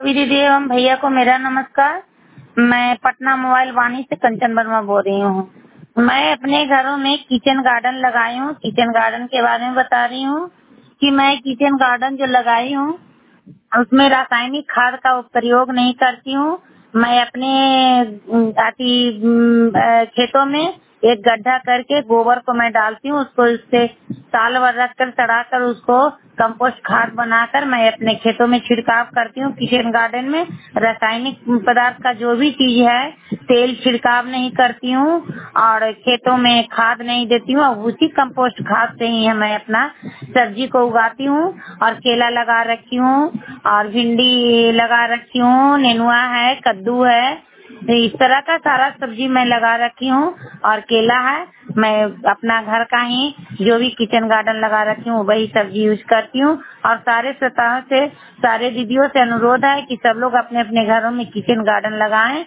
सभी दीदी एवं भैया को मेरा नमस्कार। मैं पटना मोबाइल वाणी से कंचन वर्मा बोल रही हूँ। मैं अपने घरों में किचन गार्डन लगाई हूँ। किचन गार्डन के बारे में बता रही हूँ कि मैं किचन गार्डन जो लगाई हूँ उसमें रासायनिक खाद का प्रयोग नहीं करती हूँ। मैं अपने खेतों में एक गड्ढा करके गोबर को मैं डालती हूँ, उसको उससे साल भर रख कर सड़ा कर उसको कंपोस्ट खाद बनाकर मैं अपने खेतों में छिड़काव करती हूँ। किचन गार्डन में रासायनिक पदार्थ का जो भी चीज है तेल छिड़काव नहीं करती हूँ और खेतों में खाद नहीं देती हूँ। उसी कंपोस्ट खाद से ही मैं अपना सब्जी को उगाती हूँ और केला लगा रखी हूँ और भिंडी लगा रखी हूँ, नेनुआ है, कद्दू है, इस तरह का सारा सब्जी मैं लगा रखी हूँ और केला है। मैं अपना घर का ही जो भी किचन गार्डन लगा रखी हूँ वही सब्जी यूज करती हूँ और सारे श्रोताओं से, सारे दीदियों से अनुरोध है कि सब लोग अपने अपने घरों में किचन गार्डन लगाएं